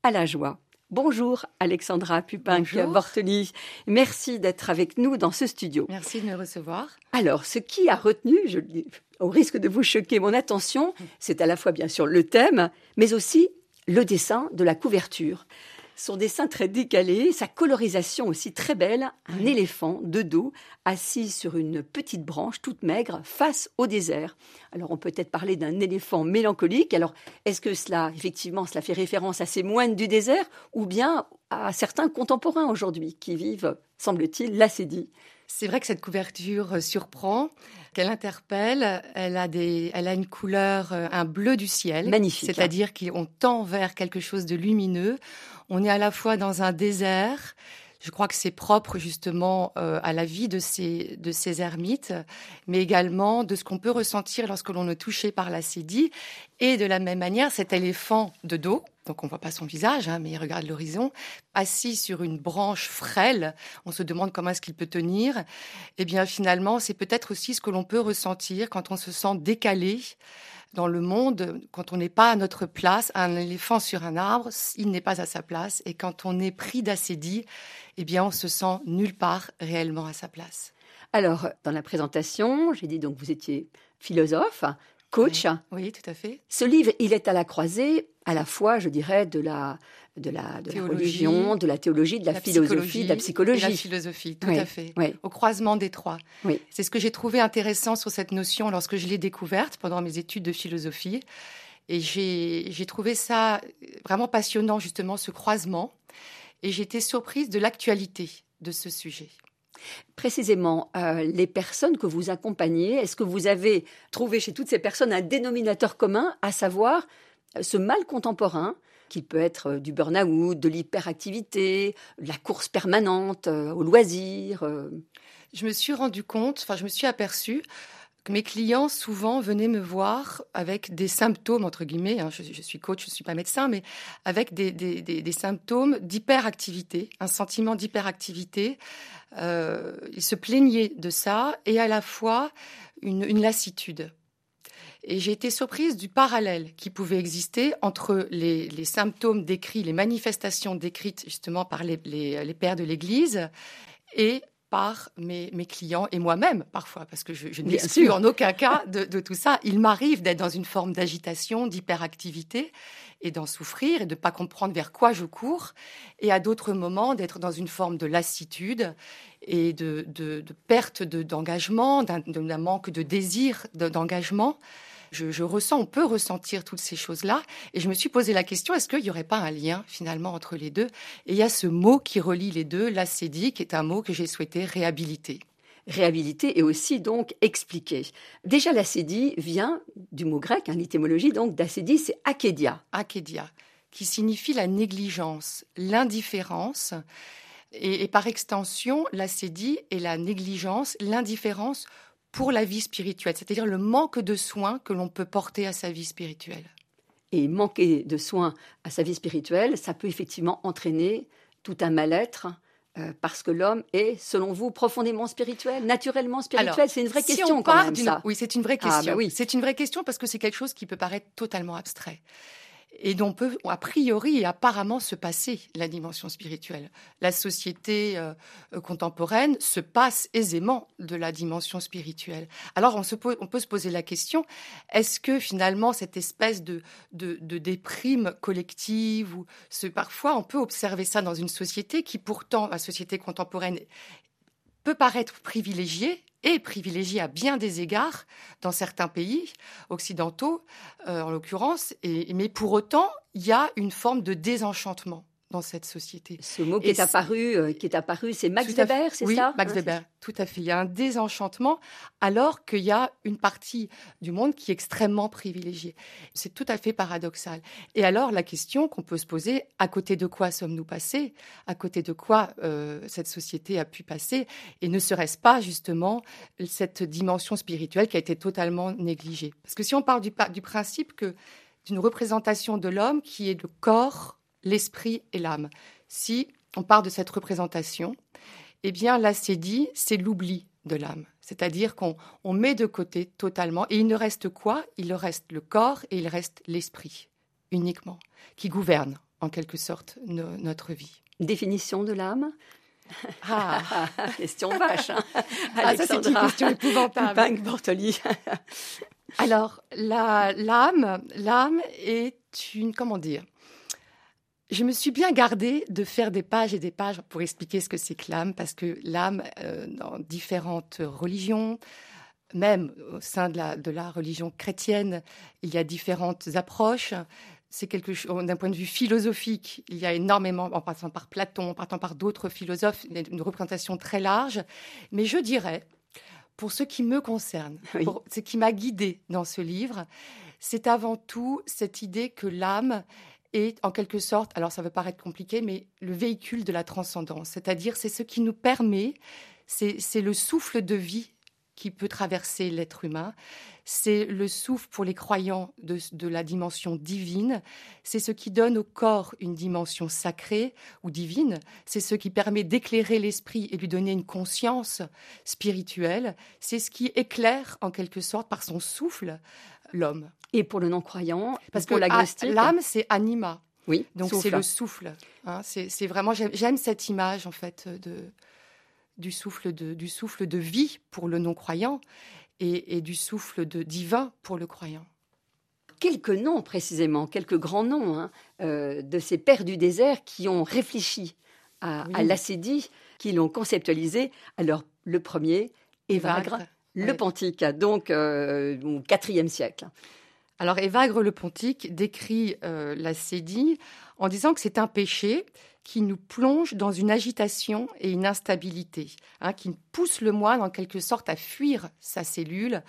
à la joie. Bonjour Alexandra Pupin-Bortoli. Merci d'être avec nous dans ce studio. Merci de me recevoir. Alors, ce qui a retenu, je le dis, au risque de vous choquer, mon attention, c'est à la fois bien sûr le thème, mais aussi le dessin de la couverture. Son dessin très décalé, sa colorisation aussi très belle, un éléphant de dos assis sur une petite branche toute maigre face au désert. Alors on peut peut-être parler d'un éléphant mélancolique. Alors est-ce que cela fait référence à ces moines du désert ou bien à certains contemporains aujourd'hui qui vivent, semble-t-il, l'ascédie? C'est vrai que cette couverture surprend, qu'elle interpelle. Elle a une couleur, un bleu du ciel. Magnifique. C'est-à-dire qu'on tend vers quelque chose de lumineux. On est à la fois dans un désert. Je crois que c'est propre justement à la vie de ces ermites, mais également de ce qu'on peut ressentir lorsque l'on est touché par l'acédie. Et de la même manière, cet éléphant de dos, donc on ne voit pas son visage, mais il regarde l'horizon, assis sur une branche frêle, on se demande comment est-ce qu'il peut tenir. Eh bien finalement, c'est peut-être aussi ce que l'on peut ressentir quand on se sent décalé dans le monde, quand on n'est pas à notre place. Un éléphant sur un arbre, il n'est pas à sa place. Et quand on est pris d'acédie, eh bien, on se sent nulle part réellement à sa place. Alors, dans la présentation, j'ai dit donc vous étiez philosophe, coach. Oui, tout à fait. Ce livre, il est à la croisée, à la fois, je dirais, de la religion, de la théologie, de la philosophie, de la psychologie. Et la philosophie, tout à fait. Oui. Au croisement des trois. Oui. C'est ce que j'ai trouvé intéressant sur cette notion lorsque je l'ai découverte pendant mes études de philosophie. Et j'ai trouvé ça vraiment passionnant, justement, ce croisement. Et j'ai été surprise de l'actualité de ce sujet. Précisément, les personnes que vous accompagnez, est-ce que vous avez trouvé chez toutes ces personnes un dénominateur commun, à savoir ce mal contemporain qui peut être du burn-out, de l'hyperactivité, de la course permanente, au loisir? Je me suis aperçue que mes clients souvent venaient me voir avec des symptômes, entre guillemets, je suis coach, je ne suis pas médecin, mais avec des symptômes d'hyperactivité, un sentiment d'hyperactivité. Ils se plaignaient de ça et à la fois une lassitude. Et j'ai été surprise du parallèle qui pouvait exister entre les symptômes décrits, les manifestations décrites justement par les pères de l'Église et par mes clients et moi-même parfois, parce que je n'exclus en aucun cas de tout ça. Il m'arrive d'être dans une forme d'agitation, d'hyperactivité et d'en souffrir et de ne pas comprendre vers quoi je cours. Et à d'autres moments, d'être dans une forme de lassitude et de perte d'engagement, d'un manque de désir d'engagement. On peut ressentir toutes ces choses-là. Et je me suis posé la question, est-ce qu'il n'y aurait pas un lien finalement entre les deux? Et il y a ce mot qui relie les deux, l'acédie, qui est un mot que j'ai souhaité réhabiliter. Réhabiliter et aussi donc expliquer. Déjà, l'acédie vient du mot grec, l'étymologie donc d'acédie, c'est akédia. Akédia, qui signifie la négligence, l'indifférence. Et par extension, l'acédie et la négligence, l'indifférence pour la vie spirituelle, c'est-à-dire le manque de soins que l'on peut porter à sa vie spirituelle. Et manquer de soins à sa vie spirituelle, ça peut effectivement entraîner tout un mal-être, parce que l'homme est, selon vous, profondément spirituel, naturellement spirituel. Alors, c'est une vraie question quand même, ça. Oui, c'est une vraie question. Oui. C'est une vraie question parce que c'est quelque chose qui peut paraître totalement abstrait. Et dont peut, a priori et apparemment, se passer la dimension spirituelle. La société contemporaine se passe aisément de la dimension spirituelle. Alors, on peut se poser la question, est-ce que finalement, cette espèce de déprime collective, parfois on peut observer ça dans une société qui pourtant, la société contemporaine, peut paraître privilégiée, et privilégiée à bien des égards dans certains pays occidentaux, en l'occurrence. Mais pour autant, il y a une forme de désenchantement dans cette société. Ce mot qui est apparu, c'est Max Weber, c'est oui, ça? Oui, Max Weber, tout à fait. Il y a un désenchantement alors qu'il y a une partie du monde qui est extrêmement privilégiée. C'est tout à fait paradoxal. Et alors, la question qu'on peut se poser, à côté de quoi sommes-nous passés? À côté de quoi cette société a pu passer? Et ne serait-ce pas justement cette dimension spirituelle qui a été totalement négligée? Parce que si on part du principe d'une représentation de l'homme qui est le corps, l'esprit et l'âme. Si on part de cette représentation, eh bien, l'acédie, c'est l'oubli de l'âme. C'est-à-dire qu'on met de côté totalement. Et il ne reste quoi? Il reste le corps et il reste l'esprit, uniquement, qui gouverne, en quelque sorte, notre vie. Définition de l'âme? Question vache. Ça, c'est une question épouvantable. Bank-Bartoli. Alors, l'âme est une... Comment dire ? Je me suis bien gardée de faire des pages et des pages pour expliquer ce que c'est que l'âme, parce que l'âme, dans différentes religions, même au sein de la religion chrétienne, il y a différentes approches. C'est quelque chose, d'un point de vue philosophique, il y a énormément, en passant par Platon, en partant par d'autres philosophes, une représentation très large. Mais je dirais, pour ce qui me concerne, oui. pour ce qui m'a guidée dans ce livre, c'est avant tout cette idée que l'âme est en quelque sorte, alors ça veut paraître compliqué, mais le véhicule de la transcendance. C'est-à-dire, c'est ce qui nous permet, c'est le souffle de vie qui peut traverser l'être humain. C'est le souffle pour les croyants de la dimension divine. C'est ce qui donne au corps une dimension sacrée ou divine. C'est ce qui permet d'éclairer l'esprit et lui donner une conscience spirituelle. C'est ce qui éclaire, en quelque sorte, par son souffle, l'homme. Et pour le non-croyant, parce pour que l'agnostique, l'âme, c'est anima. Oui, donc souffle. C'est le souffle. Hein. C'est vraiment, j'aime cette image, en fait, du souffle de vie pour le non-croyant et du souffle divin pour le croyant. Quelques noms précisément, quelques grands noms de ces pères du désert qui ont réfli à l'ascédie, qui l'ont conceptualisé. Alors le premier, Évagre, le Pontique, donc au IVe siècle. Alors Évagre le Pontique décrit l'ascédie en disant que c'est un péché qui nous plonge dans une agitation et une instabilité, qui pousse le moine en quelque sorte à fuir sa cellule,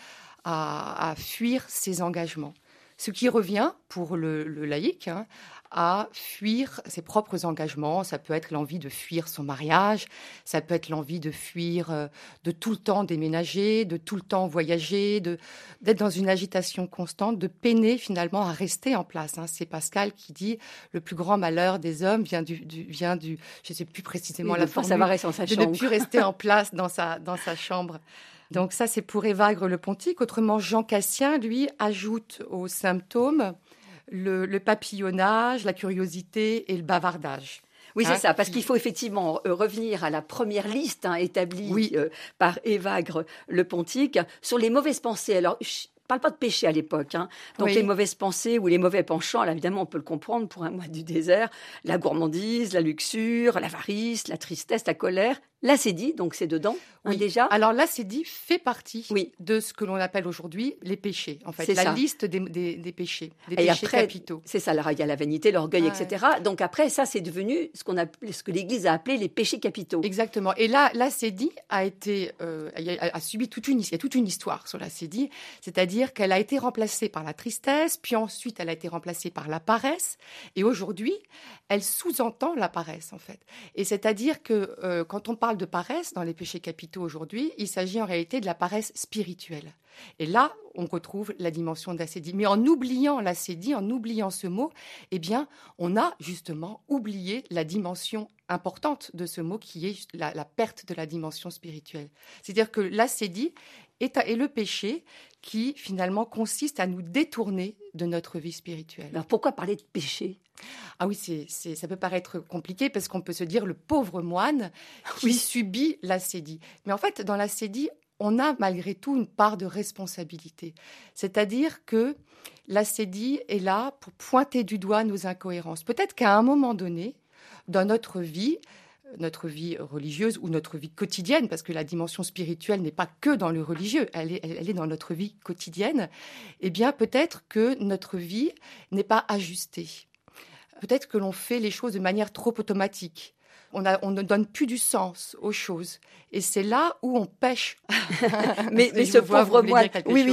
à fuir ses engagements. Ce qui revient pour le laïc à fuir ses propres engagements. Ça peut être l'envie de fuir son mariage, ça peut être l'envie de fuir, de tout le temps déménager, de tout le temps voyager, d'être dans une agitation constante, de peiner finalement à rester en place. C'est Pascal qui dit le plus grand malheur des hommes vient du je ne sais plus précisément la formule, de ne plus rester en place dans sa chambre. Donc ça, c'est pour Évagre le Pontique. Autrement, Jean Cassien, lui, ajoute aux symptômes le papillonnage, la curiosité et le bavardage. Oui, c'est ça, parce qu'il faut effectivement revenir à la première liste établie par Évagre le Pontique sur les mauvaises pensées. Alors, je ne parle pas de péché à l'époque. Donc, les mauvaises pensées ou les mauvais penchants, là, évidemment, on peut le comprendre pour un moine du désert. La gourmandise, la luxure, l'avarice, la tristesse, la colère. L'ascédie, donc c'est dedans, déjà. Alors l'ascédie fait partie de ce que l'on appelle aujourd'hui les péchés. En fait, la liste des péchés, des péchés capitaux. C'est ça, il y a la vanité, l'orgueil, etc. Donc après, ça, c'est devenu ce que l'Église a appelé les péchés capitaux. Exactement. Et là, l'ascédie a subi toute une histoire sur l'ascédie, c'est-à-dire qu'elle a été remplacée par la tristesse, puis ensuite elle a été remplacée par la paresse, et aujourd'hui, elle sous-entend la paresse, en fait. Et c'est-à-dire que quand on parle de paresse dans les péchés capitaux aujourd'hui, il s'agit en réalité de la paresse spirituelle. Et là, on retrouve la dimension d'ascédie. Mais en oubliant l'ascédie, en oubliant ce mot, eh bien, on a justement oublié la dimension importante de ce mot qui est la perte de la dimension spirituelle. C'est-à-dire que l'ascédie est le péché qui, finalement, consiste à nous détourner de notre vie spirituelle. Alors, pourquoi parler de péché ? Ah oui, ça peut paraître compliqué parce qu'on peut se dire le pauvre moine qui subit l'ascédie. Mais en fait, dans l'ascédie, on a malgré tout une part de responsabilité. C'est-à-dire que l'ascédie est là pour pointer du doigt nos incohérences. Peut-être qu'à un moment donné, dans notre vie religieuse ou notre vie quotidienne, parce que la dimension spirituelle n'est pas que dans le religieux, elle est dans notre vie quotidienne, eh bien peut-être que notre vie n'est pas ajustée. Peut-être que l'on fait les choses de manière trop automatique. On ne donne plus du sens aux choses. Et c'est là où on pêche. mais ce pauvre moine,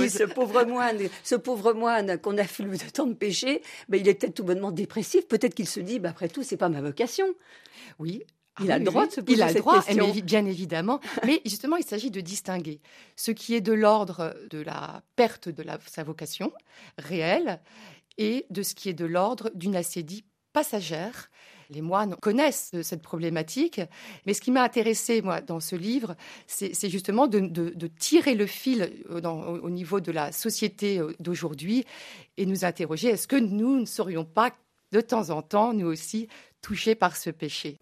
ce pauvre moine qu'on a fait de tant de péchés, il est peut-être tout bonnement dépressif. Peut-être qu'il se dit, après tout, c'est pas ma vocation. Oui. Il a le droit de se poser cette question. Bien évidemment. Mais justement, il s'agit de distinguer ce qui est de l'ordre de la perte de sa vocation réelle et de ce qui est de l'ordre d'une ascédie passagère. Les moines connaissent cette problématique, mais ce qui m'a intéressée, moi, dans ce livre, c'est justement de tirer le fil au niveau de la société d'aujourd'hui et nous interroger, est-ce que nous ne serions pas de temps en temps, nous aussi, touchés par ce péché.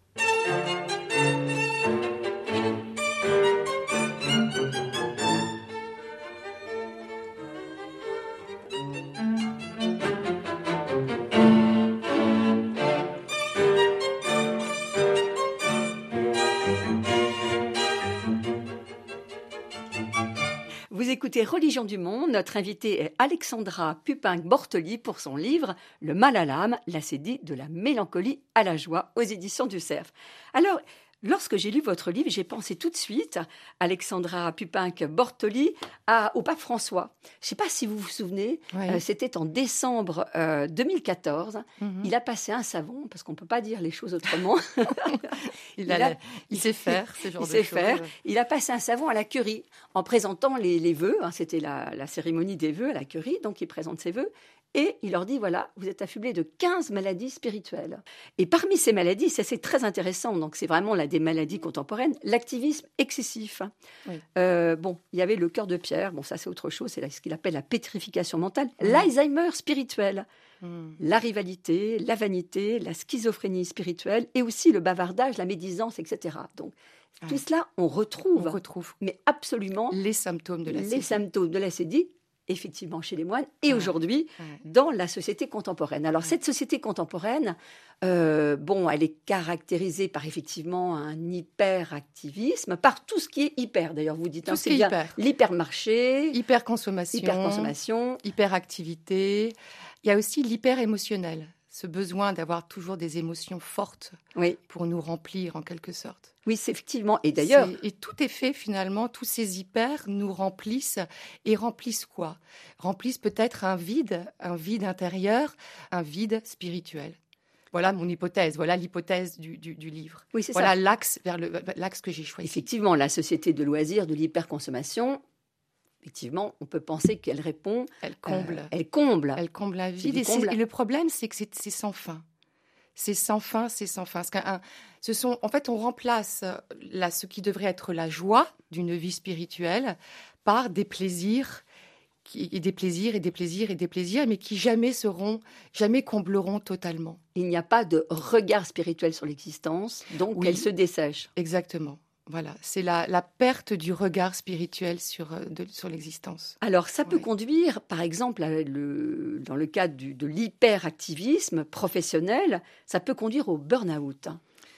Vous écoutez Religion du Monde. Notre invitée est Alexandra Pupinck-Bortoli pour son livre Le mal à l'âme, l'acédie de la mélancolie à la joie aux éditions du Cerf. Alors, lorsque j'ai lu votre livre, j'ai pensé tout de suite, Alexandra Pupinck-Bortoli, au pape François. Je ne sais pas si vous vous souvenez, Oui. c'était en décembre 2014. Mhm. Il a passé un savon, parce qu'on ne peut pas dire les choses autrement. Il sait faire ce genre Il de sait choses. faire. Il a passé un savon à la Curie en présentant les vœux. C'était la cérémonie des vœux à la Curie. Donc, il présente ses vœux. Et il leur dit, voilà, vous êtes affublés de 15 maladies spirituelles. Et parmi ces maladies, ça c'est très intéressant, donc c'est vraiment des maladies contemporaines, l'activisme excessif. Oui. Il y avait le cœur de pierre, ça c'est autre chose, c'est ce qu'il appelle la pétrification mentale, l'Alzheimer spirituel, la rivalité, la vanité, la schizophrénie spirituelle, et aussi le bavardage, la médisance, etc. Donc tout cela, on retrouve, mais absolument les symptômes de l'acédie. Les symptômes de l'acédie, effectivement, chez les moines, et aujourd'hui, dans la société contemporaine. Alors, cette société contemporaine, elle est caractérisée par, effectivement, un hyperactivisme, par tout ce qui est hyper, d'ailleurs, vous dites, tout ce qui est hyper. L'hypermarché, hyperconsommation, hyperactivité. Il y a aussi l'hyper-émotionnel, ce besoin d'avoir toujours des émotions fortes pour nous remplir, en quelque sorte. Oui, c'est effectivement. Et d'ailleurs... Et tout est fait, finalement, tous ces hyper nous remplissent. Et remplissent quoi ? Remplissent peut-être un vide intérieur, un vide spirituel. Voilà mon hypothèse, voilà l'hypothèse du livre. Oui, c'est voilà ça. l'axe que j'ai choisi. Effectivement, la société de loisirs, de l'hyperconsommation, effectivement, on peut penser qu'elle répond... Elle comble. Elle comble un vide. Et le problème, c'est que c'est sans fin. C'est sans fin. En fait, on remplace ce qui devrait être la joie d'une vie spirituelle par des plaisirs, mais qui jamais combleront totalement. Il n'y a pas de regard spirituel sur l'existence, donc elle se dessèche. Exactement. Voilà, c'est la perte du regard spirituel sur l'existence. Alors, ça peut conduire, par exemple, dans le cadre de l'hyperactivisme professionnel, ça peut conduire au burn-out.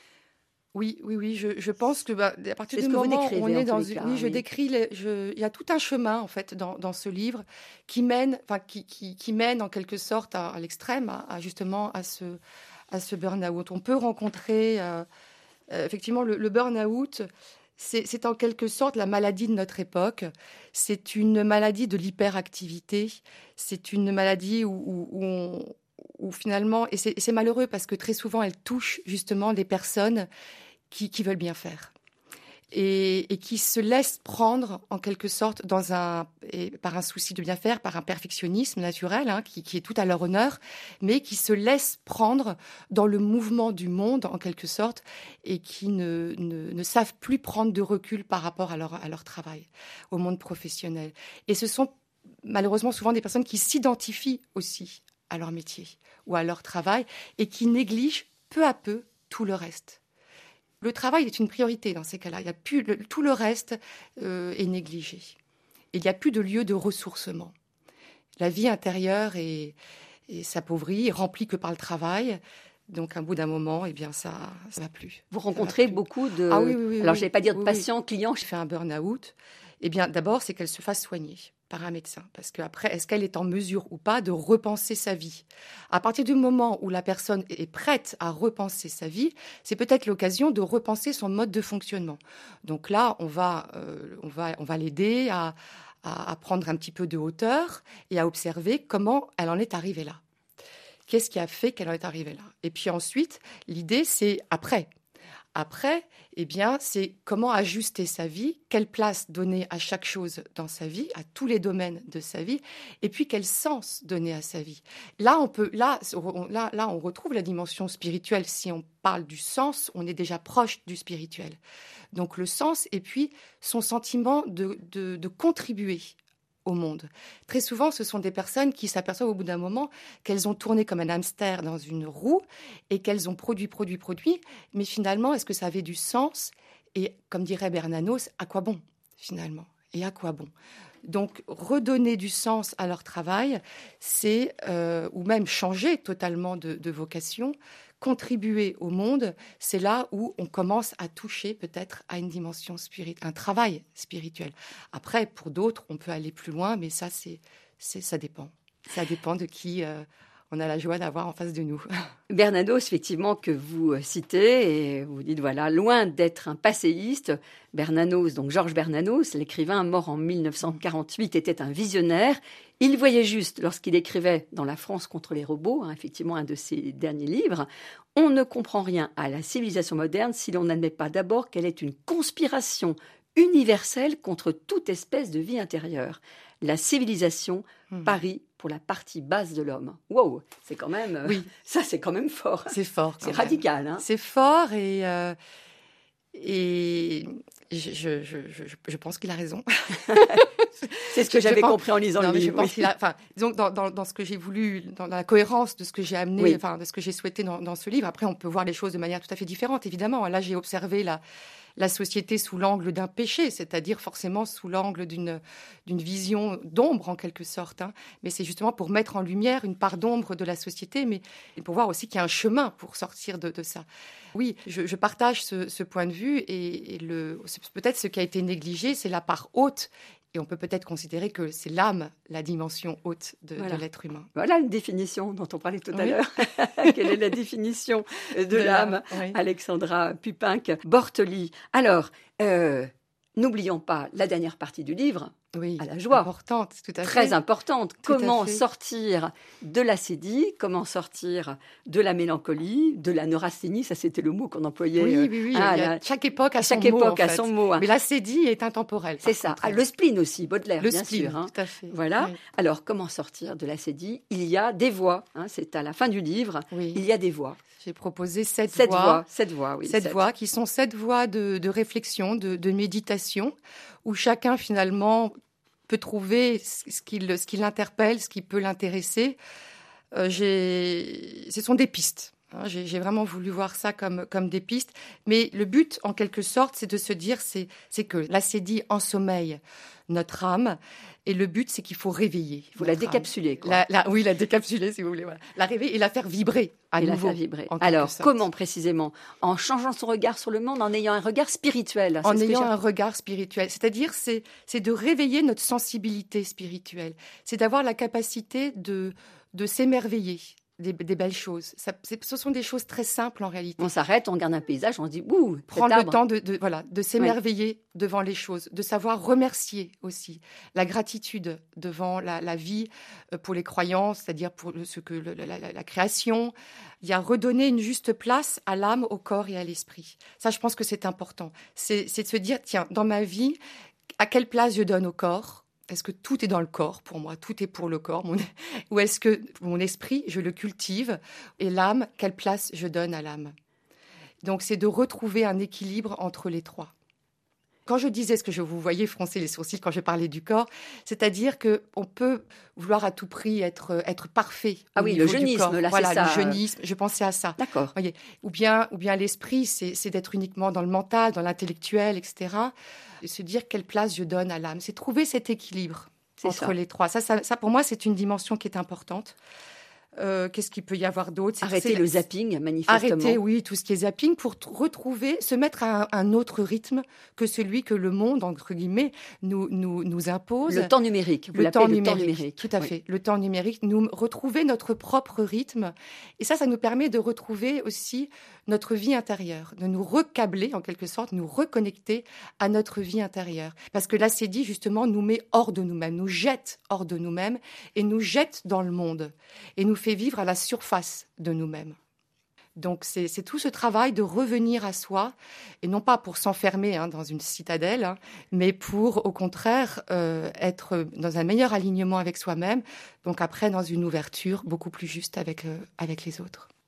Oui, je pense que à partir du moment où on est dans une... Oui, je décris... Il y a tout un chemin, en fait, dans ce livre qui mène en quelque sorte à l'extrême, justement à ce burn-out. On peut rencontrer... effectivement, le burn-out, c'est en quelque sorte la maladie de notre époque. C'est une maladie de l'hyperactivité. C'est une maladie où finalement... Et c'est malheureux parce que très souvent, elle touche justement des personnes qui veulent bien faire. Et qui se laissent prendre, en quelque sorte, par un souci de bien faire, par un perfectionnisme naturel, qui est tout à leur honneur, mais qui se laissent prendre dans le mouvement du monde, en quelque sorte, et qui ne savent plus prendre de recul par rapport à leur travail, au monde professionnel. Et ce sont malheureusement souvent des personnes qui s'identifient aussi à leur métier ou à leur travail et qui négligent peu à peu tout le reste. Le travail est une priorité dans ces cas-là. Tout le reste est négligé. Il n'y a plus de lieu de ressourcement. La vie intérieure est s'appauvrie, remplie que par le travail. Donc, à bout d'un moment, ça ne va plus. Vous rencontrez beaucoup de... Oui, alors, je ne vais pas dire de patients, clients. Je fais un burn-out. D'abord, c'est qu'elle se fasse soigner par un médecin. Parce qu'après, est-ce qu'elle est en mesure ou pas de repenser sa vie ? À partir du moment où la personne est prête à repenser sa vie, c'est peut-être l'occasion de repenser son mode de fonctionnement. Donc là, on va l'aider à prendre un petit peu de hauteur et à observer comment elle en est arrivée là. Qu'est-ce qui a fait qu'elle en est arrivée là ? Et puis ensuite, l'idée, c'est après. Après, c'est comment ajuster sa vie, quelle place donner à chaque chose dans sa vie, à tous les domaines de sa vie, et puis quel sens donner à sa vie. Là, on retrouve la dimension spirituelle. Si on parle du sens, on est déjà proche du spirituel. Donc le sens, et puis son sentiment de contribuer au monde. Très souvent, ce sont des personnes qui s'aperçoivent au bout d'un moment qu'elles ont tourné comme un hamster dans une roue et qu'elles ont produit, mais finalement, est-ce que ça avait du sens ? Et comme dirait Bernanos, à quoi bon, finalement ? Et à quoi bon ? Donc, redonner du sens à leur travail, c'est, ou même changer totalement de vocation, contribuer au monde, c'est là où on commence à toucher peut-être à une dimension spirituelle, un travail spirituel. Après, pour d'autres, on peut aller plus loin, mais ça, ça dépend. Ça dépend de qui on a la joie d'avoir en face de nous. Bernanos, effectivement, que vous citez, et vous dites, voilà, loin d'être un passéiste, Bernanos, donc Georges Bernanos, l'écrivain mort en 1948, était un visionnaire. Il voyait juste, lorsqu'il écrivait dans La France contre les robots, effectivement un de ses derniers livres, « On ne comprend rien à la civilisation moderne si l'on n'admet pas d'abord qu'elle est une conspiration universelle contre toute espèce de vie intérieure. La civilisation parie pour la partie basse de l'homme. » Wow, c'est quand même, ça c'est quand même fort. C'est fort. C'est radical. Hein. C'est fort et je pense qu'il a raison. C'est ce que j'avais compris en lisant le livre. Disons dans ce que j'ai voulu, dans la cohérence de ce que j'ai amené, de ce que j'ai souhaité dans ce livre. Après, on peut voir les choses de manière tout à fait différente, évidemment. Là, j'ai observé la société sous l'angle d'un péché, c'est-à-dire forcément sous l'angle d'une vision d'ombre, en quelque sorte. Mais c'est justement pour mettre en lumière une part d'ombre de la société, mais pour voir aussi qu'il y a un chemin pour sortir de ça. Oui, je partage ce point de vue et c'est peut-être ce qui a été négligé, c'est la part haute. Et on peut peut-être considérer que c'est l'âme, la dimension haute de l'être humain. Voilà une définition dont on parlait tout à l'heure. Quelle est la définition de l'âme, Alexandra Pupinck-Bortoli. Alors, n'oublions pas la dernière partie du livre, à la joie. Importante, tout à fait. Très importante. Comment sortir de l'acédie, comment sortir de la mélancolie, de la neurasthénie, ça c'était le mot qu'on employait. Oui. Chaque époque a son mot. Mais l'acédie est intemporelle. C'est ça. Le spleen aussi, Baudelaire, bien spleen, sûr. Tout à fait. Voilà. Oui. Alors, comment sortir de l'acédie ? Il y a des voies. C'est à la fin du livre. Oui. Il y a des voies. J'ai proposé 7 voies. 7 voies, oui. 7 voies qui sont 7 voies de réflexion, de méditation, où chacun finalement peut trouver ce qui l'interpelle, ce qui peut l'intéresser. Ce sont des pistes. J'ai vraiment voulu voir ça comme des pistes. Mais le but, en quelque sorte, c'est de se dire c'est que l'acédie ensommeille notre âme. Et le but, c'est qu'il faut réveiller. Il faut la décapsuler, quoi. La décapsuler, si vous voulez. Voilà. La réveiller et la faire vibrer à nouveau. La faire vibrer. Alors, comment précisément ? En changeant son regard sur le monde, en ayant un regard spirituel. En ayant un regard spirituel. C'est-à-dire, c'est de réveiller notre sensibilité spirituelle. C'est d'avoir la capacité de s'émerveiller des belles choses. Ce sont des choses très simples en réalité. On s'arrête, on regarde un paysage, on se dit « Ouh, prendre le temps de s'émerveiller devant les choses, de savoir remercier aussi. La gratitude devant la vie pour les croyances, c'est-à-dire pour la création. Il y a redonner une juste place à l'âme, au corps et à l'esprit. Ça, je pense que c'est important. C'est de se dire, tiens, dans ma vie, à quelle place je donne au corps ? Est-ce que tout est dans le corps pour moi ? Tout est pour le corps. Ou est-ce que mon esprit, je le cultive ? Et l'âme, quelle place je donne à l'âme ? Donc, c'est de retrouver un équilibre entre les trois. Quand je disais ce que je vous voyais froncer les sourcils quand je parlais du corps, c'est-à-dire qu'on peut vouloir à tout prix être parfait. Ah oui, le jeunisme, là, voilà, c'est ça. Le jeunisme, je pensais à ça. D'accord. Voyez. Ou bien l'esprit, c'est d'être uniquement dans le mental, dans l'intellectuel, etc. Et se dire quelle place je donne à l'âme. C'est trouver cet équilibre entre les trois. Ça, pour moi, c'est une dimension qui est importante. Qu'est-ce qu'il peut y avoir d'autre ? Arrêter le zapping, manifestement. Arrêter, oui, tout ce qui est zapping pour retrouver, se mettre à un autre rythme que celui que le monde, entre guillemets, nous impose. Le temps numérique, vous l'appelez le temps numérique. Tout à fait, le temps numérique, nous retrouver notre propre rythme. Et ça nous permet de retrouver aussi notre vie intérieure, de nous recabler, en quelque sorte, nous reconnecter à notre vie intérieure. Parce que l'acédie, justement, nous met hors de nous-mêmes, nous jette hors de nous-mêmes et nous jette dans le monde. Et nous fait vivre à la surface de nous-mêmes. Donc, c'est tout ce travail de revenir à soi, et non pas pour s'enfermer dans une citadelle, mais pour, au contraire, être dans un meilleur alignement avec soi-même, donc après, dans une ouverture beaucoup plus juste avec les autres.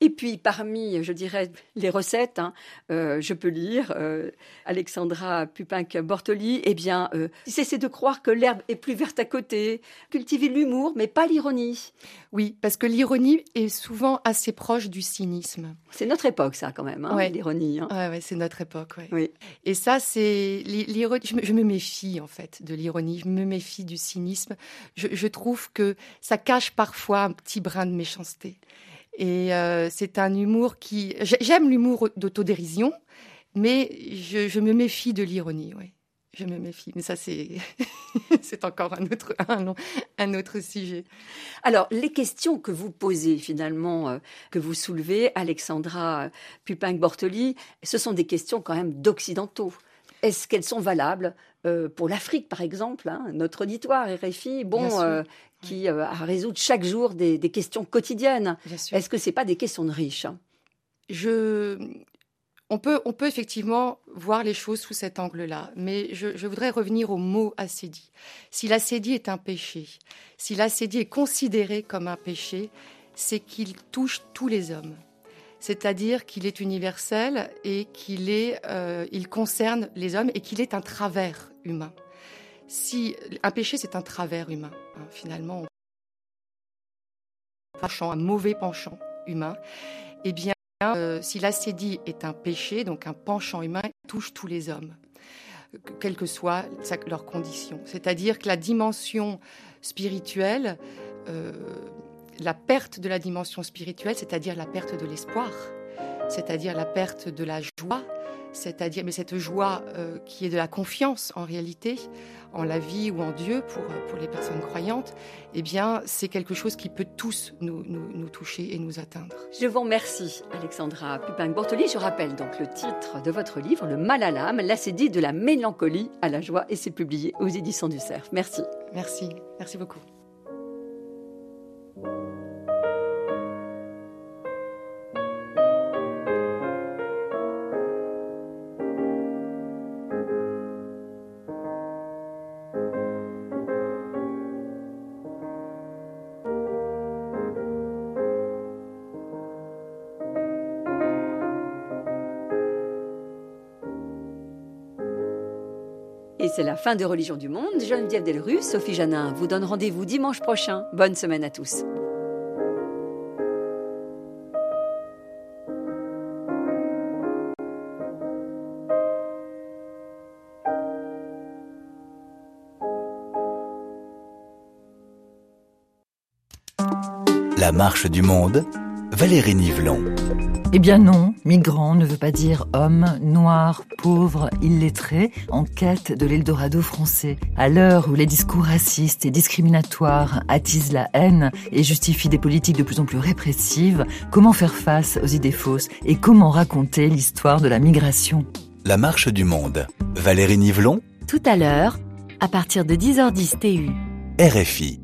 Et puis, parmi, je dirais, les recettes, je peux lire Alexandra Pupinck-Bortoli, cessez de croire que l'herbe est plus verte à côté, cultivez l'humour, mais pas l'ironie. Oui, parce que l'ironie est souvent assez proche du cynisme. C'est notre époque, ça, quand même, l'ironie. Ouais, c'est notre époque, ouais. Oui. Et ça, c'est l'ironie. Je me méfie, en fait, de l'ironie. Je me méfie du cynisme. Je trouve que ça cache parfois un petit brin de méchanceté. Et c'est un humour qui... J'aime l'humour d'autodérision, mais je me méfie de l'ironie, oui. Je me méfie, mais ça c'est c'est encore un autre sujet. Alors, les questions que vous posez finalement, que vous soulevez, Alexandra Pupinck-Bortoli, ce sont des questions quand même d'occidentaux. Est-ce qu'elles sont valables pour l'Afrique, par exemple, notre auditoire RFI, qui a à résoudre chaque jour des questions quotidiennes. Est-ce que c'est pas des questions de riches? On peut effectivement voir les choses sous cet angle-là, mais je voudrais revenir au mot assédie. Si l'assédie est un péché, si l'assédie est considéré comme un péché, c'est qu'il touche tous les hommes. C'est-à-dire qu'il est universel et il concerne les hommes et qu'il est un travers humain. Si un péché, c'est un travers humain, finalement, un mauvais penchant humain, eh bien, si l'assédie est un péché, donc un penchant humain, il touche tous les hommes, quelle que soit leur condition. C'est-à-dire que la dimension spirituelle, la perte de la dimension spirituelle, c'est-à-dire la perte de l'espoir, c'est-à-dire la perte de la joie, mais cette joie qui est de la confiance en réalité, en la vie ou en Dieu pour les personnes croyantes, eh bien, c'est quelque chose qui peut tous nous toucher et nous atteindre. Je vous remercie, Alexandra Pupinck-Bortoli. Je rappelle donc le titre de votre livre, Le mal à l'âme, l'assédie de la mélancolie à la joie, et c'est publié aux éditions du Cerf. Merci. Merci beaucoup. Et c'est la fin de Religion du Monde. Geneviève Delrues, Sophie Janin vous donne rendez-vous dimanche prochain. Bonne semaine à tous. La marche du monde, Valérie Nivelon. Eh bien non, migrant ne veut pas dire homme, noir, pauvre, illettré, en quête de l'Eldorado français. À l'heure où les discours racistes et discriminatoires attisent la haine et justifient des politiques de plus en plus répressives, comment faire face aux idées fausses et comment raconter l'histoire de la migration? La marche du monde, Valérie Nivelon. Tout à l'heure, à partir de 10h10 TU. RFI.